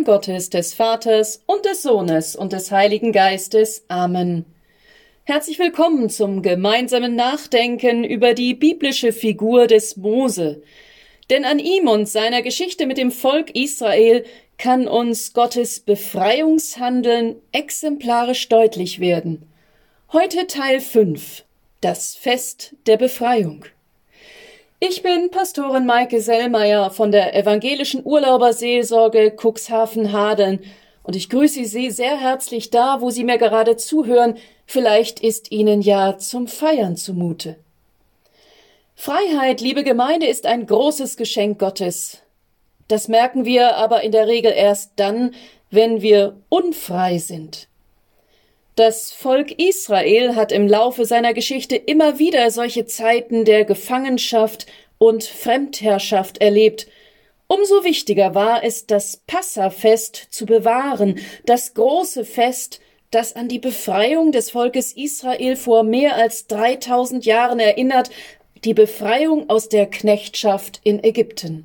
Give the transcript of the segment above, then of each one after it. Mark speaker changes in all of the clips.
Speaker 1: Gottes, des Vaters und des Sohnes und des Heiligen Geistes. Amen. Herzlich willkommen zum gemeinsamen Nachdenken über die biblische Figur des Mose. Denn an ihm und seiner Geschichte mit dem Volk Israel kann uns Gottes Befreiungshandeln exemplarisch deutlich werden. Heute Teil 5. Das Fest der Befreiung. Ich bin Pastorin Maike Sellmeier von der evangelischen Urlauberseelsorge Cuxhaven-Hadeln und ich grüße Sie sehr herzlich da, wo Sie mir gerade zuhören. Vielleicht ist Ihnen ja zum Feiern zumute. Freiheit, liebe Gemeinde, ist ein großes Geschenk Gottes. Das merken wir aber in der Regel erst dann, wenn wir unfrei sind. Das Volk Israel hat im Laufe seiner Geschichte immer wieder solche Zeiten der Gefangenschaft und Fremdherrschaft erlebt. Umso wichtiger war es, das Passafest zu bewahren, das große Fest, das an die Befreiung des Volkes Israel vor mehr als 3000 Jahren erinnert, die Befreiung aus der Knechtschaft in Ägypten.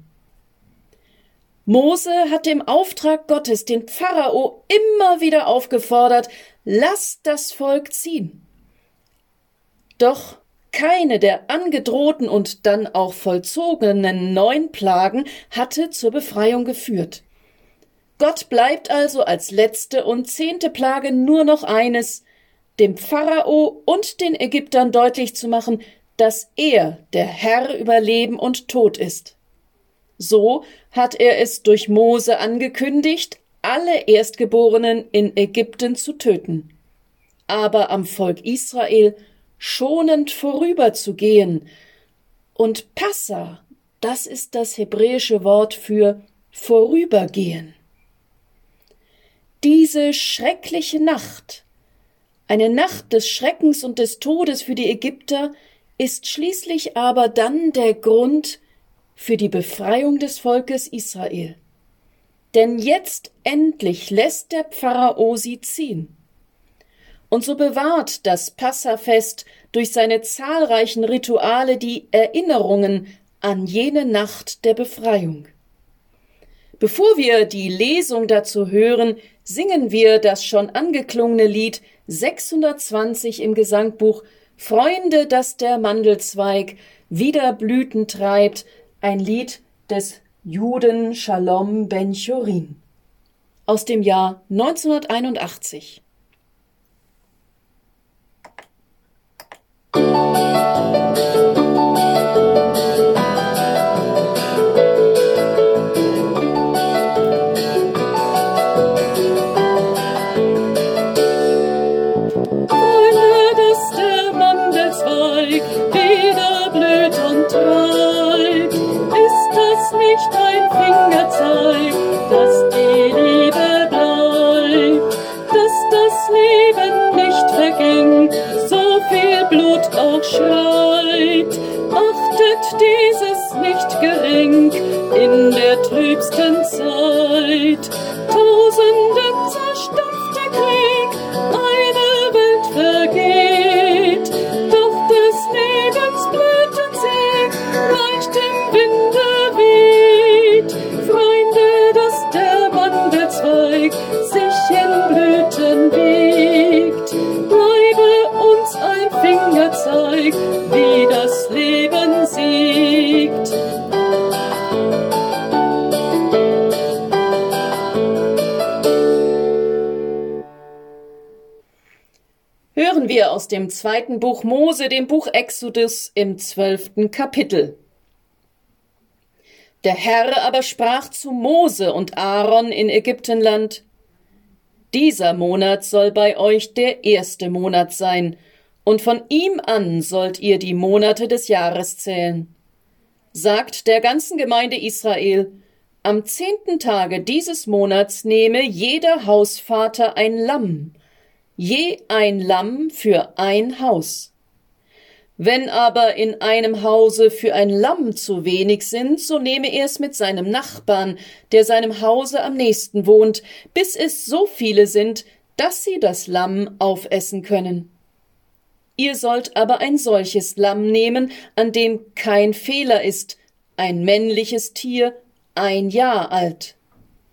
Speaker 1: Mose hat im Auftrag Gottes den Pharao immer wieder aufgefordert, lasst das Volk ziehen. Doch keine der angedrohten und dann auch vollzogenen 9 Plagen hatte zur Befreiung geführt. Gott bleibt also als letzte und 10. Plage nur noch eines, dem Pharao und den Ägyptern deutlich zu machen, dass er der Herr über Leben und Tod ist. So hat er es durch Mose angekündigt, alle Erstgeborenen in Ägypten zu töten, aber am Volk Israel schonend vorüberzugehen. Und Passa, das ist das hebräische Wort für vorübergehen. Diese schreckliche Nacht, eine Nacht des Schreckens und des Todes für die Ägypter, ist schließlich aber dann der Grund für die Befreiung des Volkes Israel. Denn jetzt endlich lässt der Pharao sie ziehen. Und so bewahrt das Passafest durch seine zahlreichen Rituale die Erinnerungen an jene Nacht der Befreiung. Bevor wir die Lesung dazu hören, singen wir das schon angeklungene Lied 620 im Gesangbuch »Freunde, dass der Mandelzweig wieder Blüten treibt«, ein Lied des Juden Shalom ben Chorin aus dem Jahr 1981.
Speaker 2: In der trübsten Zeit, Tausende zerstampft der Krieg, eine Welt vergeht, doch des Lebens Blütensieg leicht im Winde weht. Freunde, dass der Mandelzweig sich in Blüten wiegt, bleibe uns ein Fingerzeig, wie das Leben siegt.
Speaker 1: Hören wir aus dem 2. Buch Mose, dem Buch Exodus im 12. Kapitel. Der Herr aber sprach zu Mose und Aaron in Ägyptenland: Dieser Monat soll bei euch der 1. Monat sein, und von ihm an sollt ihr die Monate des Jahres zählen. Sagt der ganzen Gemeinde Israel: Am 10. Tage dieses Monats nehme jeder Hausvater ein Lamm, je ein Lamm für ein Haus. Wenn aber in einem Hause für ein Lamm zu wenig sind, so nehme er es mit seinem Nachbarn, der seinem Hause am nächsten wohnt, bis es so viele sind, dass sie das Lamm aufessen können. Ihr sollt aber ein solches Lamm nehmen, an dem kein Fehler ist, ein männliches Tier, 1 Jahr alt.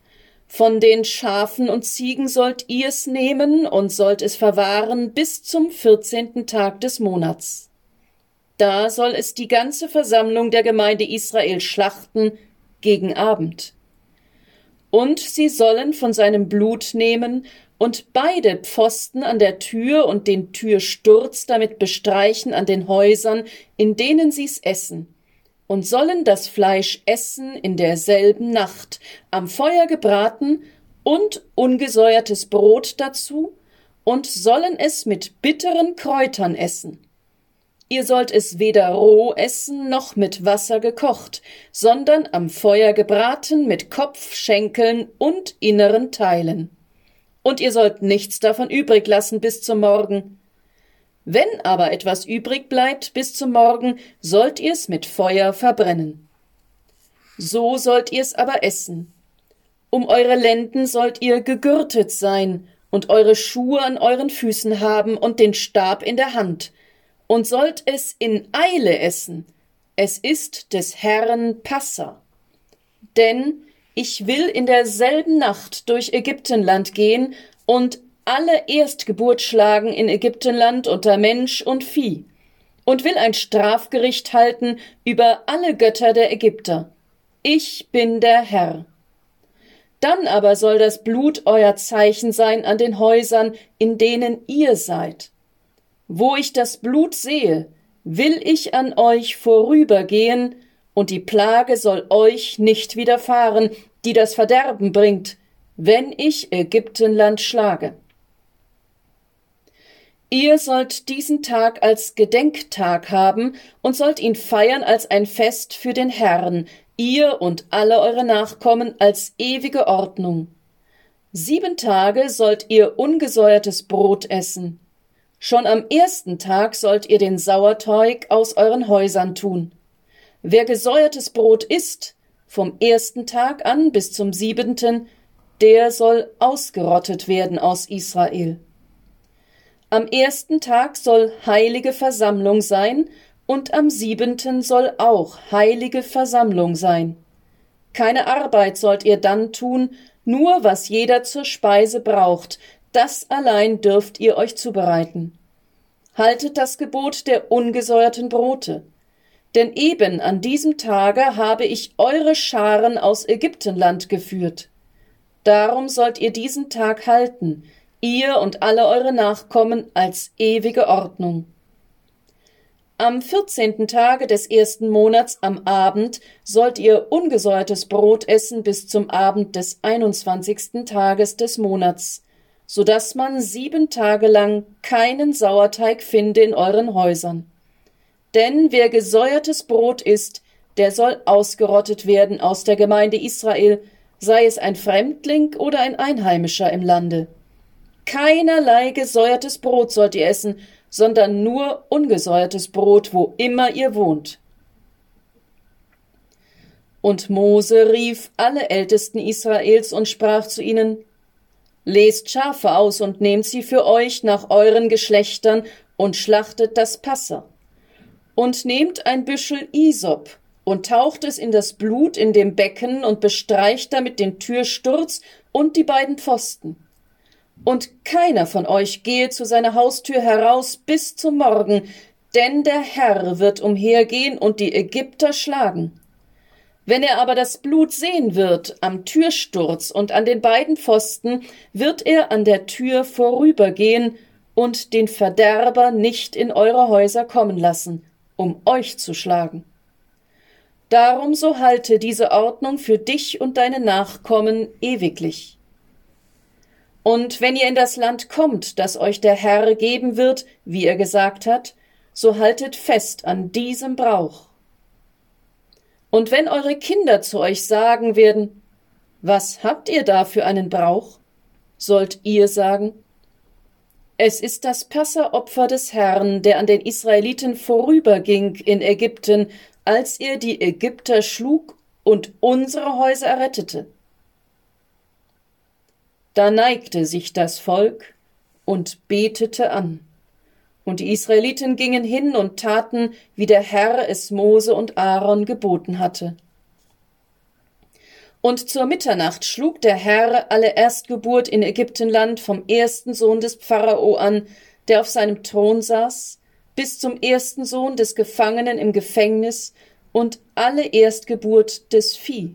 Speaker 1: Von den Schafen und Ziegen sollt ihr's nehmen und sollt es verwahren bis zum 14. Tag des Monats. Da soll es die ganze Versammlung der Gemeinde Israel schlachten gegen Abend. Und sie sollen von seinem Blut nehmen und beide Pfosten an der Tür und den Türsturz damit bestreichen an den Häusern, in denen sie's essen, und sollen das Fleisch essen in derselben Nacht, am Feuer gebraten und ungesäuertes Brot dazu, und sollen es mit bitteren Kräutern essen. Ihr sollt es weder roh essen noch mit Wasser gekocht, sondern am Feuer gebraten mit Kopf, Schenkeln und inneren Teilen. Und ihr sollt nichts davon übrig lassen bis zum Morgen. Wenn aber etwas übrig bleibt bis zum Morgen, sollt ihr's mit Feuer verbrennen. So sollt ihr's aber essen. Um eure Lenden sollt ihr gegürtet sein und eure Schuhe an euren Füßen haben und den Stab in der Hand, und sollt es in Eile essen. Es ist des Herrn Passa. Denn ich will in derselben Nacht durch Ägyptenland gehen und alle Erstgeburt schlagen in Ägyptenland unter Mensch und Vieh, und will ein Strafgericht halten über alle Götter der Ägypter. Ich bin der Herr. Dann aber soll das Blut euer Zeichen sein an den Häusern, in denen ihr seid. Wo ich das Blut sehe, will ich an euch vorübergehen, und die Plage soll euch nicht widerfahren, die das Verderben bringt, wenn ich Ägyptenland schlage. Ihr sollt diesen Tag als Gedenktag haben und sollt ihn feiern als ein Fest für den Herrn, ihr und alle eure Nachkommen als ewige Ordnung. 7 Tage sollt ihr ungesäuertes Brot essen. Schon am 1. Tag sollt ihr den Sauerteig aus euren Häusern tun. Wer gesäuertes Brot isst, vom 1. Tag an bis zum 7., der soll ausgerottet werden aus Israel. Am 1. Tag soll heilige Versammlung sein, und am 7. soll auch heilige Versammlung sein. Keine Arbeit sollt ihr dann tun, nur was jeder zur Speise braucht, das allein dürft ihr euch zubereiten. Haltet das Gebot der ungesäuerten Brote. Denn eben an diesem Tage habe ich eure Scharen aus Ägyptenland geführt. Darum sollt ihr diesen Tag halten, ihr und alle eure Nachkommen als ewige Ordnung. Am 14. Tage des 1. Monats am Abend sollt ihr ungesäuertes Brot essen bis zum Abend des 21. Tages des Monats, so dass man 7 Tage lang keinen Sauerteig finde in euren Häusern. Denn wer gesäuertes Brot isst, der soll ausgerottet werden aus der Gemeinde Israel, sei es ein Fremdling oder ein Einheimischer im Lande. Keinerlei gesäuertes Brot sollt ihr essen, sondern nur ungesäuertes Brot, wo immer ihr wohnt. Und Mose rief alle Ältesten Israels und sprach zu ihnen: Lest Schafe aus und nehmt sie für euch nach euren Geschlechtern und schlachtet das Passa. Und nehmt ein Büschel Isop und taucht es in das Blut in dem Becken und bestreicht damit den Türsturz und die beiden Pfosten. Und keiner von euch gehe zu seiner Haustür heraus bis zum Morgen, denn der Herr wird umhergehen und die Ägypter schlagen. Wenn er aber das Blut sehen wird am Türsturz und an den beiden Pfosten, wird er an der Tür vorübergehen und den Verderber nicht in eure Häuser kommen lassen, um euch zu schlagen. Darum so halte diese Ordnung für dich und deine Nachkommen ewiglich. Und wenn ihr in das Land kommt, das euch der Herr geben wird, wie er gesagt hat, so haltet fest an diesem Brauch. Und wenn eure Kinder zu euch sagen werden: Was habt ihr da für einen Brauch? Sollt ihr sagen: Es ist das Passaopfer des Herrn, der an den Israeliten vorüberging in Ägypten, als er die Ägypter schlug und unsere Häuser errettete. Da neigte sich das Volk und betete an. Und die Israeliten gingen hin und taten, wie der Herr es Mose und Aaron geboten hatte. Und zur Mitternacht schlug der Herr alle Erstgeburt in Ägyptenland vom ersten Sohn des Pharao an, der auf seinem Thron saß, bis zum ersten Sohn des Gefangenen im Gefängnis und alle Erstgeburt des Vieh.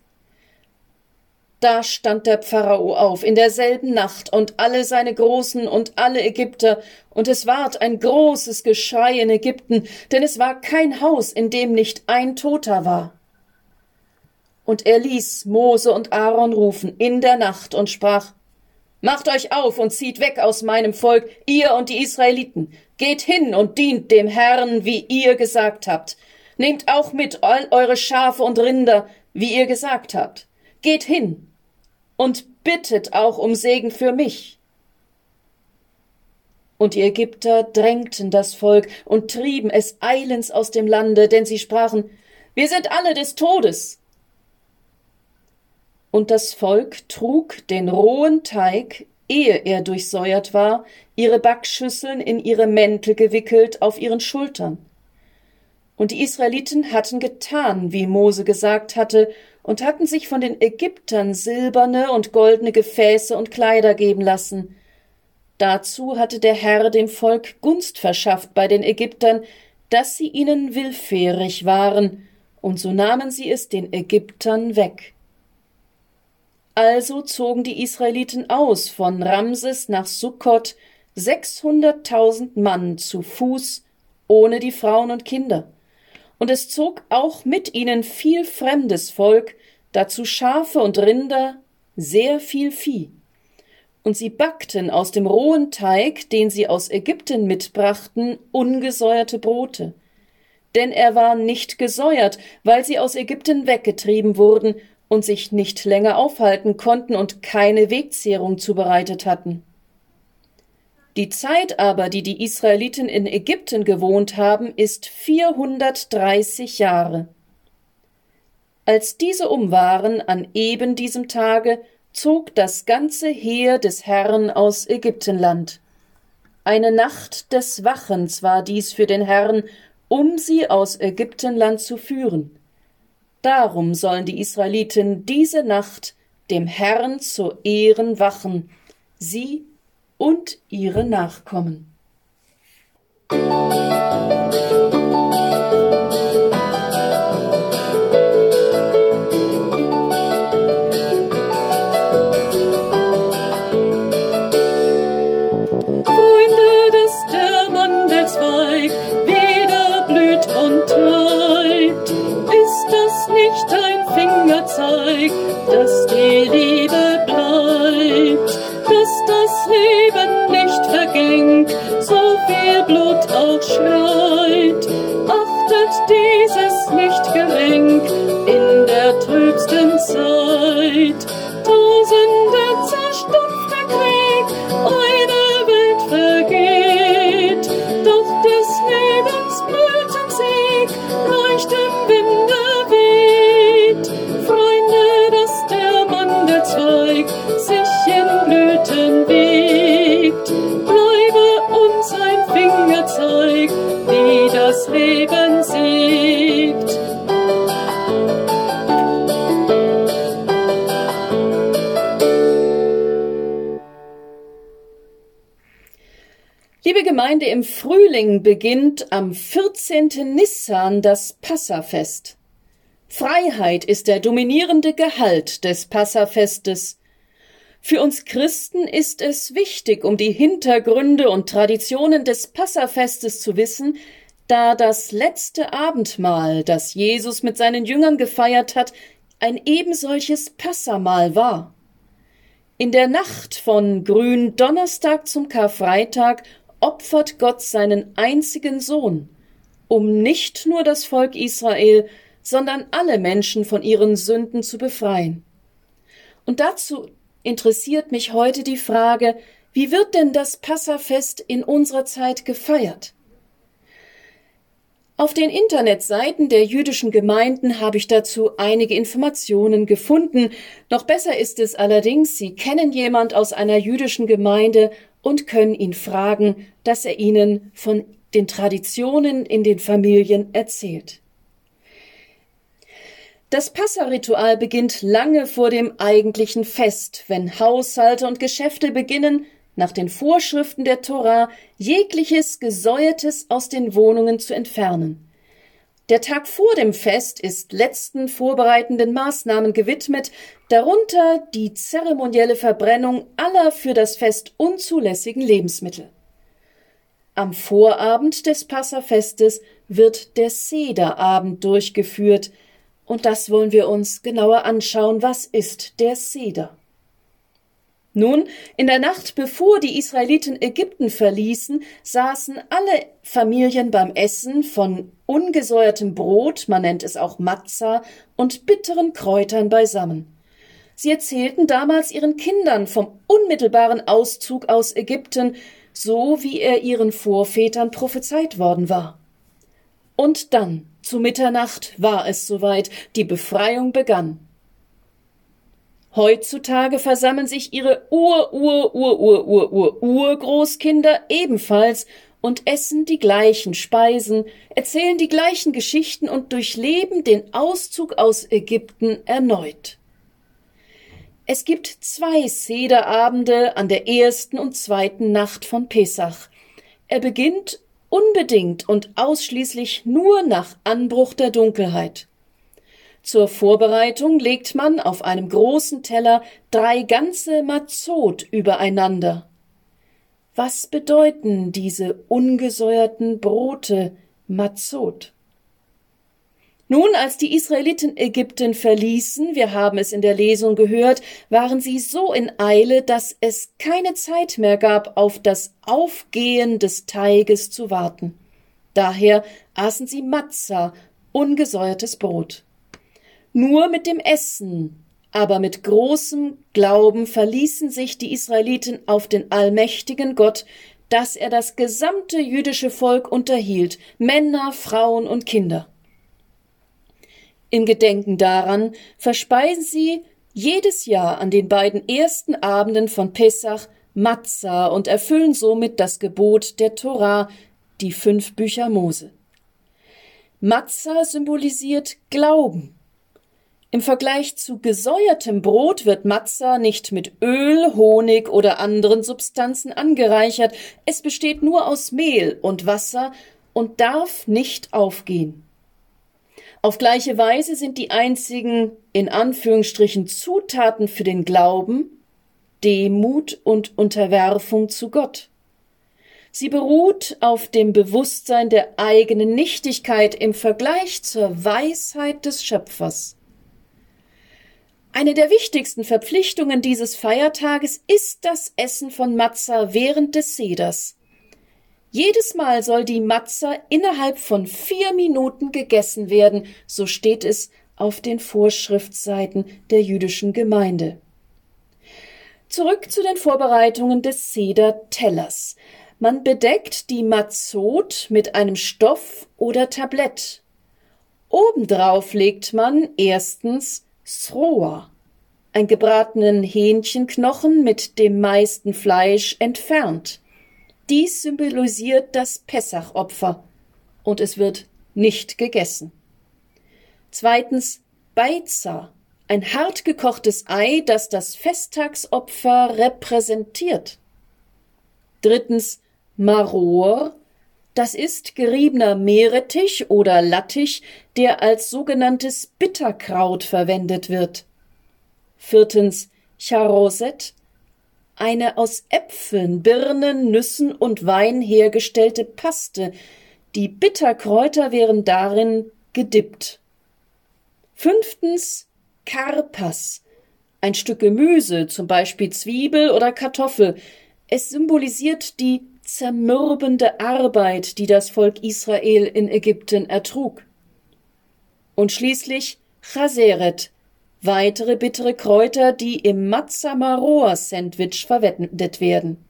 Speaker 1: Da stand der Pharao auf in derselben Nacht und alle seine Großen und alle Ägypter, und es ward ein großes Geschrei in Ägypten, denn es war kein Haus, in dem nicht ein Toter war. Und er ließ Mose und Aaron rufen in der Nacht und sprach: Macht euch auf und zieht weg aus meinem Volk, ihr und die Israeliten. Geht hin und dient dem Herrn, wie ihr gesagt habt. Nehmt auch mit all eure Schafe und Rinder, wie ihr gesagt habt. Geht hin und bittet auch um Segen für mich. Und die Ägypter drängten das Volk und trieben es eilends aus dem Lande, denn sie sprachen: Wir sind alle des Todes. Und das Volk trug den rohen Teig, ehe er durchsäuert war, ihre Backschüsseln in ihre Mäntel gewickelt auf ihren Schultern. Und die Israeliten hatten getan, wie Mose gesagt hatte, und hatten sich von den Ägyptern silberne und goldene Gefäße und Kleider geben lassen. Dazu hatte der Herr dem Volk Gunst verschafft bei den Ägyptern, dass sie ihnen willfährig waren, und so nahmen sie es den Ägyptern weg. Also zogen die Israeliten aus von Ramses nach Sukkot, 600.000 Mann zu Fuß, ohne die Frauen und Kinder. Und es zog auch mit ihnen viel fremdes Volk, dazu Schafe und Rinder, sehr viel Vieh. Und sie backten aus dem rohen Teig, den sie aus Ägypten mitbrachten, ungesäuerte Brote. Denn er war nicht gesäuert, weil sie aus Ägypten weggetrieben wurden und sich nicht länger aufhalten konnten und keine Wegzehrung zubereitet hatten. Die Zeit aber, die die Israeliten in Ägypten gewohnt haben, ist 430 Jahre. Als diese waren, an eben diesem Tage, zog das ganze Heer des Herrn aus Ägyptenland. Eine Nacht des Wachens war dies für den Herrn, um sie aus Ägyptenland zu führen. Darum sollen die Israeliten diese Nacht dem Herrn zu Ehren wachen, sie und ihre Nachkommen.
Speaker 2: Freunde, dass der Mandelzweig wieder blüht und treibt, ist das nicht ein Fingerzeig, dass die Liebe bleibt, dass das Leben nicht vergängt, so viel Blut auch schreit. Achtet dieses nicht gering in der trübsten Zeit. Tausende zerstopfte Krieg, eine Welt vergeht, doch des Lebens Blütensieg leicht im Winde weht. Freunde, dass der Mandelzweig sich in Blüten wiegt, bleibe uns ein Fingerzeig, wie das Leben siegt.
Speaker 1: Liebe Gemeinde, im Frühling beginnt am 14. Nissan das Passafest. Freiheit ist der dominierende Gehalt des Passafestes. Für uns Christen ist es wichtig, um die Hintergründe und Traditionen des Passafestes zu wissen, da das letzte Abendmahl, das Jesus mit seinen Jüngern gefeiert hat, ein ebensolches Passamahl war. In der Nacht von Gründonnerstag zum Karfreitag opfert Gott seinen einzigen Sohn, um nicht nur das Volk Israel, sondern alle Menschen von ihren Sünden zu befreien. Und dazu interessiert mich heute die Frage, wie wird denn das Passafest in unserer Zeit gefeiert? Auf den Internetseiten der jüdischen Gemeinden habe ich dazu einige Informationen gefunden. Noch besser ist es allerdings, Sie kennen jemand aus einer jüdischen Gemeinde und können ihn fragen, dass er Ihnen von den Traditionen in den Familien erzählt. Das Passa-Ritual beginnt lange vor dem eigentlichen Fest, wenn Haushalte und Geschäfte beginnen, nach den Vorschriften der Tora jegliches Gesäuertes aus den Wohnungen zu entfernen. Der Tag vor dem Fest ist letzten vorbereitenden Maßnahmen gewidmet, darunter die zeremonielle Verbrennung aller für das Fest unzulässigen Lebensmittel. Am Vorabend des Passafestes wird der Sederabend durchgeführt, und das wollen wir uns genauer anschauen. Was ist der Seder? Nun, in der Nacht, bevor die Israeliten Ägypten verließen, saßen alle Familien beim Essen von ungesäuertem Brot, man nennt es auch Matza, und bitteren Kräutern beisammen. Sie erzählten damals ihren Kindern vom unmittelbaren Auszug aus Ägypten, so wie er ihren Vorvätern prophezeit worden war. Und dann, zu Mitternacht, war es soweit, die Befreiung begann. Heutzutage versammeln sich ihre Urgroßkinder ebenfalls und essen die gleichen Speisen, erzählen die gleichen Geschichten und durchleben den Auszug aus Ägypten erneut. Es gibt 2 Sederabende an der ersten und zweiten Nacht von Pessach. Er beginnt unbedingt und ausschließlich nur nach Anbruch der Dunkelheit. Zur Vorbereitung legt man auf einem großen Teller 3 ganze Mazot übereinander. Was bedeuten diese ungesäuerten Brote, Mazot? Nun, als die Israeliten Ägypten verließen, wir haben es in der Lesung gehört, waren sie so in Eile, dass es keine Zeit mehr gab, auf das Aufgehen des Teiges zu warten. Daher aßen sie Matza, ungesäuertes Brot. Nur mit dem Essen, aber mit großem Glauben verließen sich die Israeliten auf den allmächtigen Gott, dass er das gesamte jüdische Volk unterhielt, Männer, Frauen und Kinder. Im Gedenken daran verspeisen sie jedes Jahr an den beiden ersten Abenden von Pessach Matza und erfüllen somit das Gebot der Tora, die 5 Bücher Mose. Matza symbolisiert Glauben. Im Vergleich zu gesäuertem Brot wird Matza nicht mit Öl, Honig oder anderen Substanzen angereichert. Es besteht nur aus Mehl und Wasser und darf nicht aufgehen. Auf gleiche Weise sind die einzigen, in Anführungsstrichen, Zutaten für den Glauben Demut und Unterwerfung zu Gott. Sie beruht auf dem Bewusstsein der eigenen Nichtigkeit im Vergleich zur Weisheit des Schöpfers. Eine der wichtigsten Verpflichtungen dieses Feiertages ist das Essen von Matza während des Seders. Jedes Mal soll die Matza innerhalb von 4 Minuten gegessen werden, so steht es auf den Vorschriftsseiten der jüdischen Gemeinde. Zurück zu den Vorbereitungen des Seder-Tellers. Man bedeckt die Mazot mit einem Stoff oder Tablett. Obendrauf legt man erstens Sroa, ein gebratenen Hähnchenknochen mit dem meisten Fleisch entfernt. Dies symbolisiert das Pessachopfer und es wird nicht gegessen. Zweitens Beiza, ein hart gekochtes Ei, das das Festtagsopfer repräsentiert. Drittens Maror, das ist geriebener Meerrettich oder Lattich, der als sogenanntes Bitterkraut verwendet wird. Viertens Charoset, eine aus Äpfeln, Birnen, Nüssen und Wein hergestellte Paste. Die Bitterkräuter wären darin gedippt. Fünftens Karpas, ein Stück Gemüse, zum Beispiel Zwiebel oder Kartoffel. Es symbolisiert die zermürbende Arbeit, die das Volk Israel in Ägypten ertrug. Und schließlich Chaseret, weitere bittere Kräuter, die im Matza-Maror-Sandwich verwendet werden.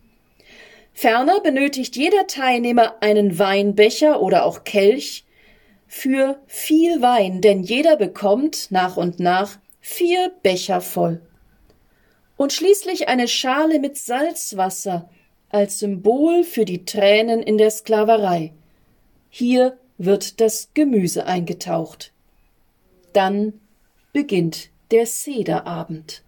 Speaker 1: Ferner benötigt jeder Teilnehmer einen Weinbecher oder auch Kelch für viel Wein, denn jeder bekommt nach und nach 4 Becher voll. Und schließlich eine Schale mit Salzwasser als Symbol für die Tränen in der Sklaverei. Hier wird das Gemüse eingetaucht. Dann beginnt der Sederabend.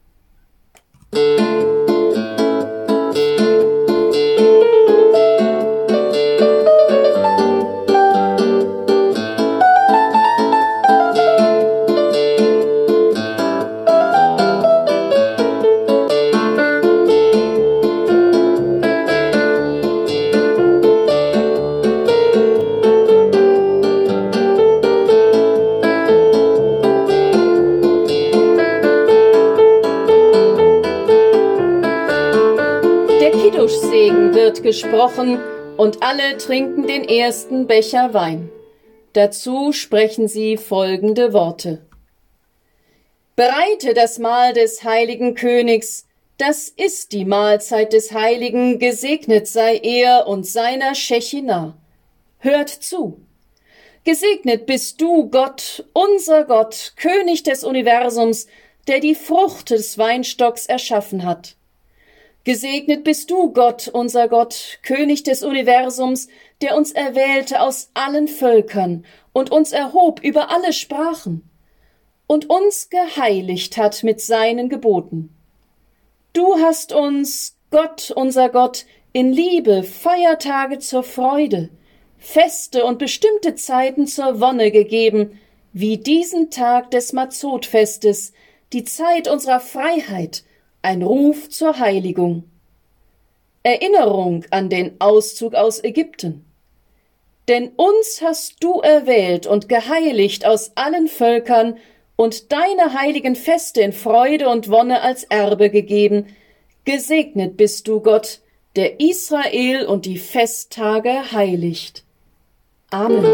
Speaker 1: Kidduschsegen wird gesprochen und alle trinken den ersten Becher Wein. Dazu sprechen sie folgende Worte. Bereite das Mahl des heiligen Königs, das ist die Mahlzeit des Heiligen, gesegnet sei er und seiner Schechinah. Hört zu. Gesegnet bist du, Gott, unser Gott, König des Universums, der die Frucht des Weinstocks erschaffen hat. Gesegnet bist du, Gott, unser Gott, König des Universums, der uns erwählte aus allen Völkern und uns erhob über alle Sprachen und uns geheiligt hat mit seinen Geboten. Du hast uns, Gott, unser Gott, in Liebe Feiertage zur Freude, Feste und bestimmte Zeiten zur Wonne gegeben, wie diesen Tag des Mazzotfestes, die Zeit unserer Freiheit, ein Ruf zur Heiligung. Erinnerung an den Auszug aus Ägypten. Denn uns hast du erwählt und geheiligt aus allen Völkern und deine heiligen Feste in Freude und Wonne als Erbe gegeben. Gesegnet bist du, Gott, der Israel und die Festtage heiligt. Amen.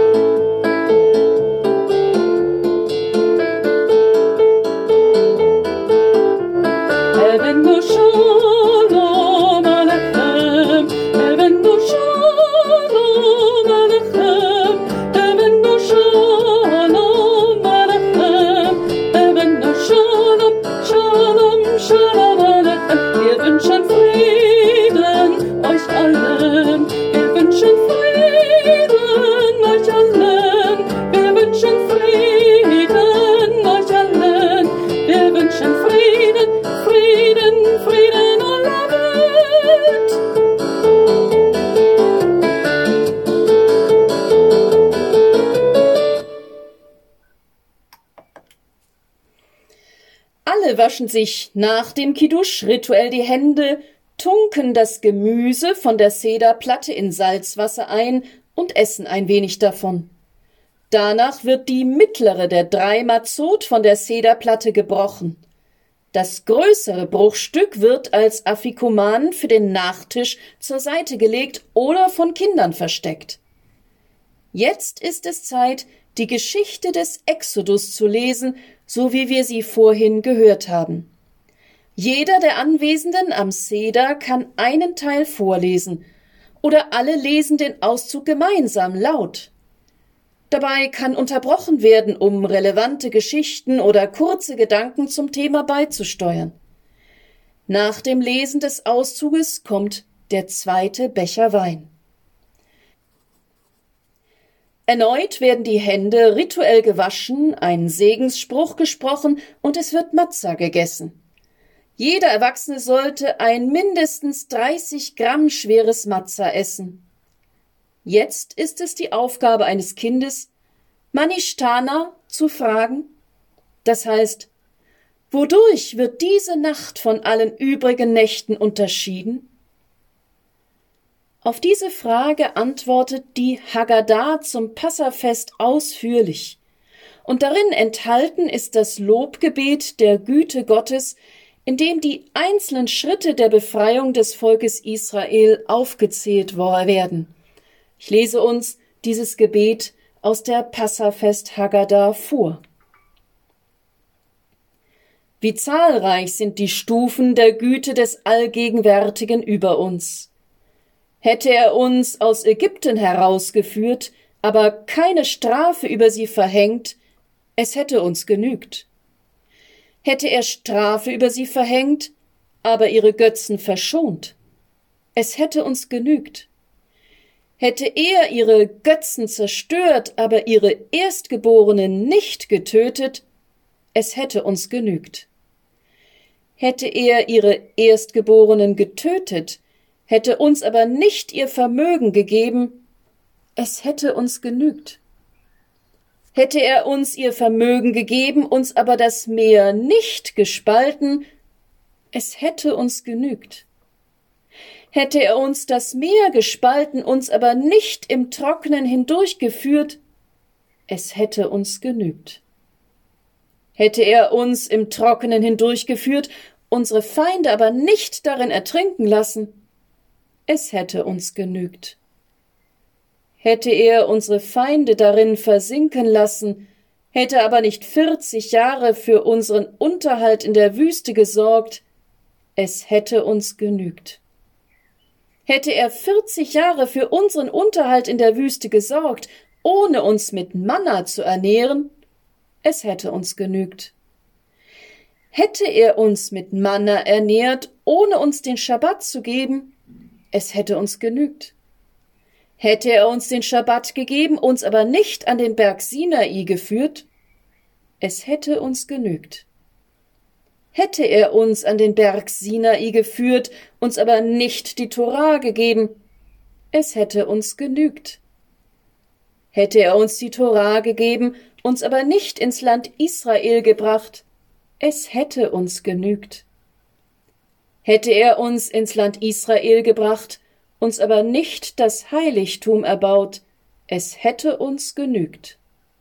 Speaker 2: Evenu Shalom Alechem, Evenu Shalom Alechem, Evenu Shalom Alechem, Evenu Shalom, Shalom, Shalom Alechem. Wir wünschen Frieden euch allen, wir wünschen Frieden euch allen, wir wünschen Frieden euch allen, wir wünschen Frieden, Frieden, Frieden aller Welt.
Speaker 1: Alle waschen sich nach dem Kiddusch rituell die Hände, tunken das Gemüse von der Sederplatte in Salzwasser ein und essen ein wenig davon. Danach wird die mittlere der 3 Mazzot von der Sederplatte gebrochen. Das größere Bruchstück wird als Afikoman für den Nachtisch zur Seite gelegt oder von Kindern versteckt. Jetzt ist es Zeit, die Geschichte des Exodus zu lesen, so wie wir sie vorhin gehört haben. Jeder der Anwesenden am Seder kann einen Teil vorlesen, oder alle lesen den Auszug gemeinsam laut. Dabei kann unterbrochen werden, um relevante Geschichten oder kurze Gedanken zum Thema beizusteuern. Nach dem Lesen des Auszuges kommt der 2. Becher Wein. Erneut werden die Hände rituell gewaschen, ein Segensspruch gesprochen und es wird Matza gegessen. Jeder Erwachsene sollte ein mindestens 30 Gramm schweres Matza essen. Jetzt ist es die Aufgabe eines Kindes, Manishtana zu fragen. Das heißt, wodurch wird diese Nacht von allen übrigen Nächten unterschieden? Auf diese Frage antwortet die Haggadah zum Passafest ausführlich. Und darin enthalten ist das Lobgebet der Güte Gottes, in dem die einzelnen Schritte der Befreiung des Volkes Israel aufgezählt werden. Ich lese uns dieses Gebet aus der Passafest Haggadah vor. Wie zahlreich sind die Stufen der Güte des Allgegenwärtigen über uns. Hätte er uns aus Ägypten herausgeführt, aber keine Strafe über sie verhängt, es hätte uns genügt. Hätte er Strafe über sie verhängt, aber ihre Götzen verschont, es hätte uns genügt. Hätte er ihre Götzen zerstört, aber ihre Erstgeborenen nicht getötet, es hätte uns genügt. Hätte er ihre Erstgeborenen getötet, hätte uns aber nicht ihr Vermögen gegeben, es hätte uns genügt. Hätte er uns ihr Vermögen gegeben, uns aber das Meer nicht gespalten, es hätte uns genügt. Hätte er uns das Meer gespalten, uns aber nicht im Trockenen hindurchgeführt, es hätte uns genügt. Hätte er uns im Trockenen hindurchgeführt, unsere Feinde aber nicht darin ertrinken lassen, es hätte uns genügt. Hätte er unsere Feinde darin versinken lassen, hätte aber nicht 40 Jahre für unseren Unterhalt in der Wüste gesorgt, es hätte uns genügt. Hätte er 40 Jahre für unseren Unterhalt in der Wüste gesorgt, ohne uns mit Manna zu ernähren, es hätte uns genügt. Hätte er uns mit Manna ernährt, ohne uns den Schabbat zu geben, es hätte uns genügt. Hätte er uns den Schabbat gegeben, uns aber nicht an den Berg Sinai geführt, es hätte uns genügt. Hätte er uns an den Berg Sinai geführt, uns aber nicht die Tora gegeben, es hätte uns genügt. Hätte er uns die Tora gegeben, uns aber nicht ins Land Israel gebracht, es hätte uns genügt. Hätte er uns ins Land Israel gebracht, uns aber nicht das Heiligtum erbaut, es hätte uns genügt.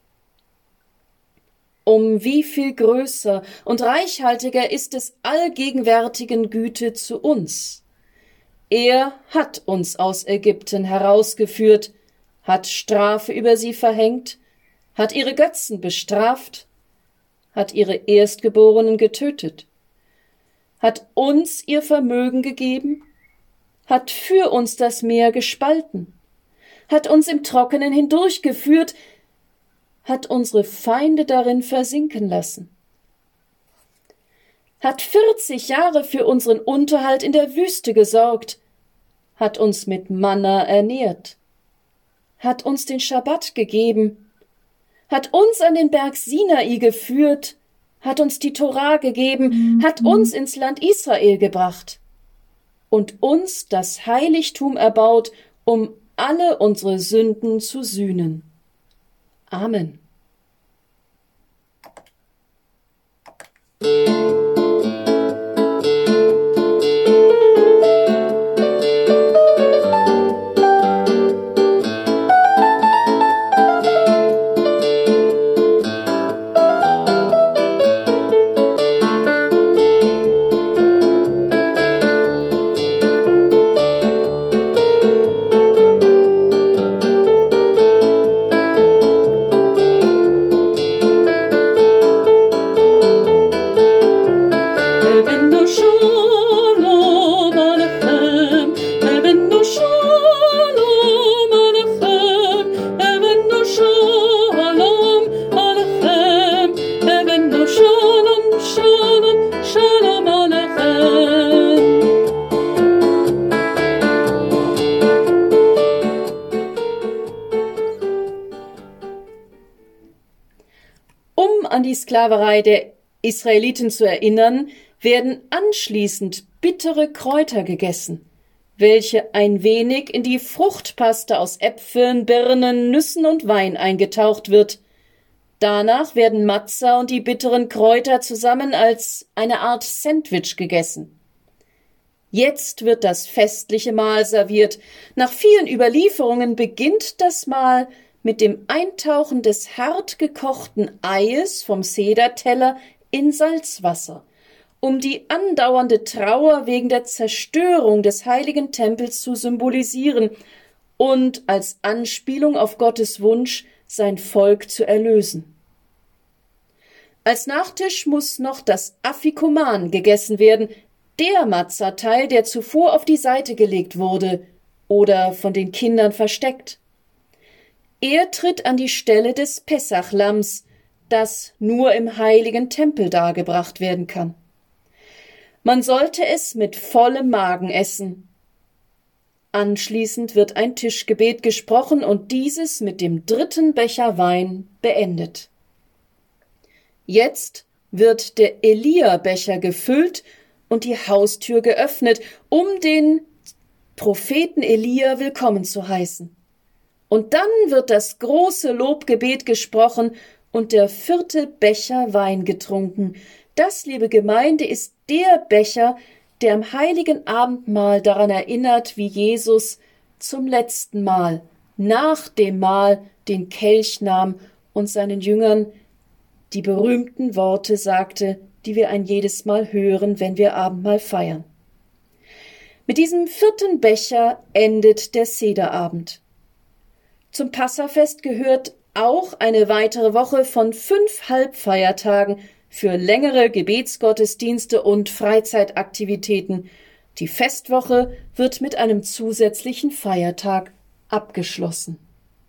Speaker 1: Um wie viel größer und reichhaltiger ist des allgegenwärtigen Güte zu uns. Er hat uns aus Ägypten herausgeführt, hat Strafe über sie verhängt, hat ihre Götzen bestraft, hat ihre Erstgeborenen getötet, hat uns ihr Vermögen gegeben, hat für uns das Meer gespalten, hat uns im Trockenen hindurchgeführt, hat unsere Feinde darin versinken lassen, hat 40 Jahre für unseren Unterhalt in der Wüste gesorgt, hat uns mit Manna ernährt, hat uns den Schabbat gegeben, hat uns an den Berg Sinai geführt, hat uns die Tora gegeben, hat uns ins Land Israel gebracht und uns das Heiligtum erbaut, um alle unsere Sünden zu sühnen. Amen. An die Sklaverei der Israeliten zu erinnern, werden anschließend bittere Kräuter gegessen, welche ein wenig in die Fruchtpaste aus Äpfeln, Birnen, Nüssen und Wein eingetaucht wird. Danach werden Matza und die bitteren Kräuter zusammen als eine Art Sandwich gegessen. Jetzt wird das festliche Mahl serviert. Nach vielen Überlieferungen beginnt das Mahl mit dem Eintauchen des hart gekochten Eies vom Sederteller in Salzwasser, um die andauernde Trauer wegen der Zerstörung des heiligen Tempels zu symbolisieren und als Anspielung auf Gottes Wunsch, sein Volk zu erlösen. Als Nachtisch muss noch das Afikoman gegessen werden, der Matzateil, der zuvor auf die Seite gelegt wurde oder von den Kindern versteckt. Er tritt an die Stelle des Pessachlams, das nur im heiligen Tempel dargebracht werden kann. Man sollte es mit vollem Magen essen. Anschließend wird ein Tischgebet gesprochen und dieses mit dem 3. Becher Wein beendet. Jetzt wird der Elia-Becher gefüllt und die Haustür geöffnet, um den Propheten Elia willkommen zu heißen. Und dann wird das große Lobgebet gesprochen und der 4. Becher Wein getrunken. Das, liebe Gemeinde, ist der Becher, der am heiligen Abendmahl daran erinnert, wie Jesus zum letzten Mal, nach dem Mahl, den Kelch nahm und seinen Jüngern die berühmten Worte sagte, die wir ein jedes Mal hören, wenn wir Abendmahl feiern. Mit diesem 4. Becher endet der Sederabend. Zum Passafest gehört auch eine weitere Woche von 5 Halbfeiertagen für längere Gebetsgottesdienste und Freizeitaktivitäten. Die Festwoche wird mit einem zusätzlichen Feiertag abgeschlossen.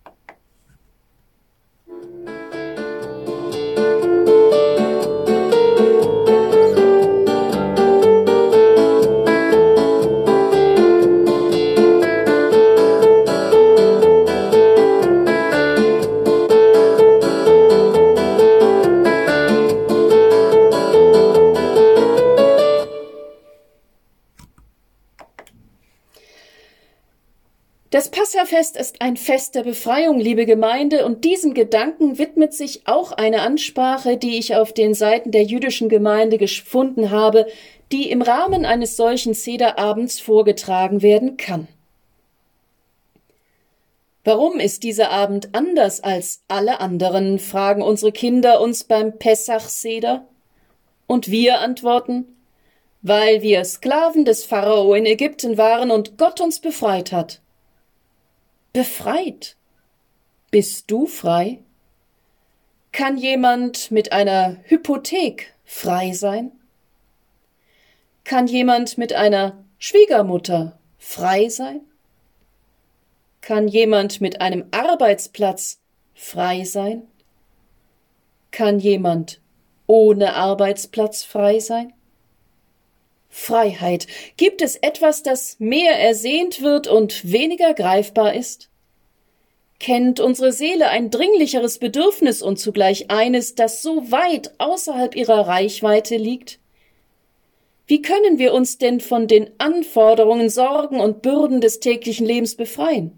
Speaker 1: Das Passafest ist ein Fest der Befreiung, liebe Gemeinde, und diesem Gedanken widmet sich auch eine Ansprache, die ich auf den Seiten der jüdischen Gemeinde gefunden habe, die im Rahmen eines solchen Sederabends vorgetragen werden kann. Warum ist dieser Abend anders als alle anderen, fragen unsere Kinder uns beim Pessach-Seder. Und wir antworten, weil wir Sklaven des Pharao in Ägypten waren und Gott uns befreit hat. Befreit? Bist du frei? Kann jemand mit einer Hypothek frei sein? Kann jemand mit einer Schwiegermutter frei sein? Kann jemand mit einem Arbeitsplatz frei sein? Kann jemand ohne Arbeitsplatz frei sein? Freiheit. Gibt es etwas, das mehr ersehnt wird und weniger greifbar ist? Kennt unsere Seele ein dringlicheres Bedürfnis und zugleich eines, das so weit außerhalb ihrer Reichweite liegt? Wie können wir uns denn von den Anforderungen, Sorgen und Bürden des täglichen Lebens befreien?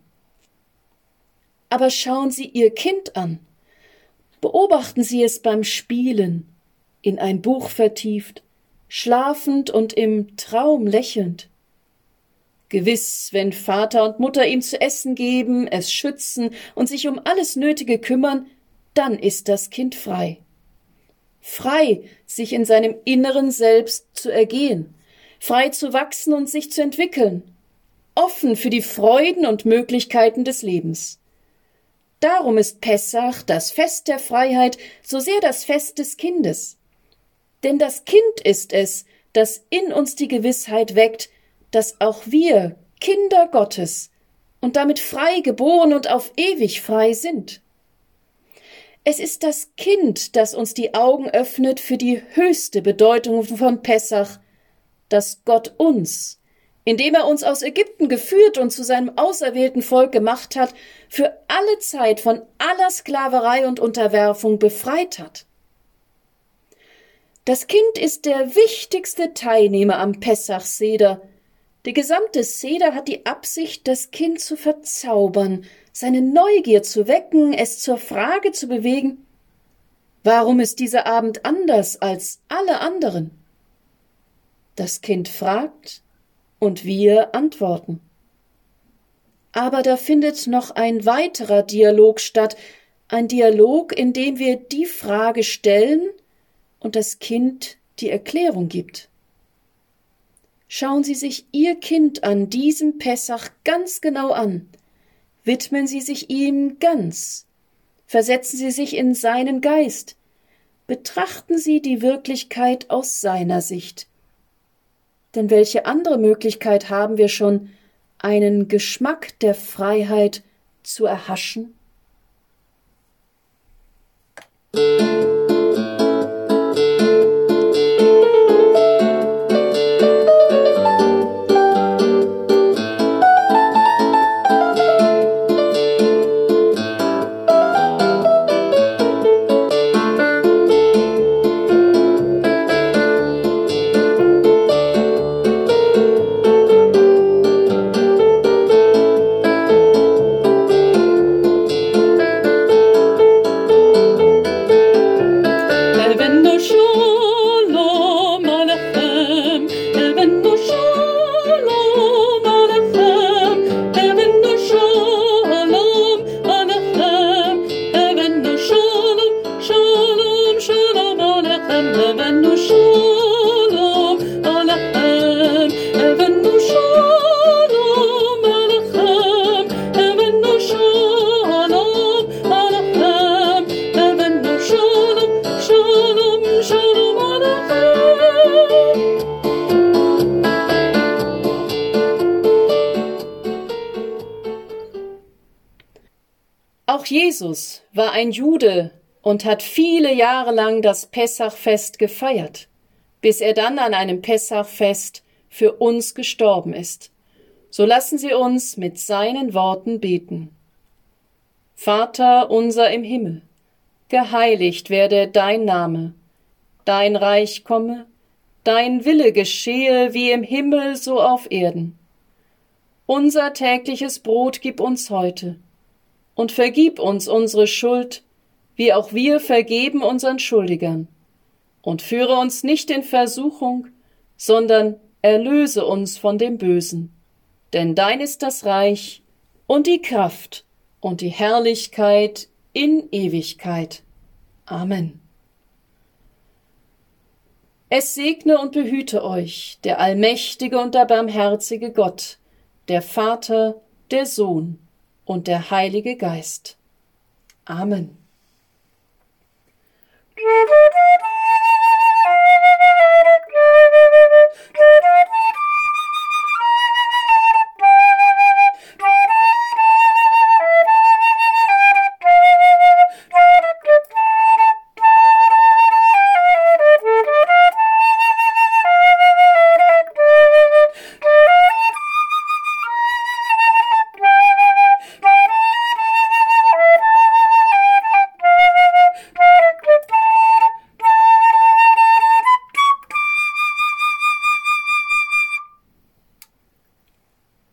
Speaker 1: Aber schauen Sie Ihr Kind an. Beobachten Sie es beim Spielen, in ein Buch vertieft, schlafend und im Traum lächelnd. Gewiss, wenn Vater und Mutter ihm zu essen geben, es schützen und sich um alles Nötige kümmern, dann ist das Kind frei. Frei, sich in seinem inneren Selbst zu ergehen, frei zu wachsen und sich zu entwickeln, offen für die Freuden und Möglichkeiten des Lebens. Darum ist Pessach, das Fest der Freiheit, so sehr das Fest des Kindes. Denn das Kind ist es, das in uns die Gewissheit weckt, dass auch wir Kinder Gottes und damit frei geboren und auf ewig frei sind. Es ist das Kind, das uns die Augen öffnet für die höchste Bedeutung von Pessach, dass Gott uns, indem er uns aus Ägypten geführt und zu seinem auserwählten Volk gemacht hat, für alle Zeit von aller Sklaverei und Unterwerfung befreit hat. Das Kind ist der wichtigste Teilnehmer am Pessach-Seder. Der gesamte Seder hat die Absicht, das Kind zu verzaubern, seine Neugier zu wecken, es zur Frage zu bewegen, warum ist dieser Abend anders als alle anderen? Das Kind fragt und wir antworten. Aber da findet noch ein weiterer Dialog statt, ein Dialog, in dem wir die Frage stellen und das Kind die Erklärung gibt. Schauen Sie sich Ihr Kind an diesem Pessach ganz genau an. Widmen Sie sich ihm ganz. Versetzen Sie sich in seinen Geist. Betrachten Sie die Wirklichkeit aus seiner Sicht. Denn welche andere Möglichkeit haben wir schon, einen Geschmack der Freiheit zu erhaschen? Auch Jesus war ein Jude und hat viele Jahre lang das Pessachfest gefeiert, bis er dann an einem Pessachfest für uns gestorben ist. So lassen Sie uns mit seinen Worten beten. Vater unser im Himmel, geheiligt werde dein Name, dein Reich komme, dein Wille geschehe wie im Himmel so auf Erden. Unser tägliches Brot gib uns heute und vergib uns unsere Schuld, wie auch wir vergeben unseren Schuldigern. Und führe uns nicht in Versuchung, sondern erlöse uns von dem Bösen. Denn dein ist das Reich und die Kraft und die Herrlichkeit in Ewigkeit. Amen. Es segne und behüte euch der allmächtige und der barmherzige Gott, der Vater, der Sohn und der Heilige Geist. Amen.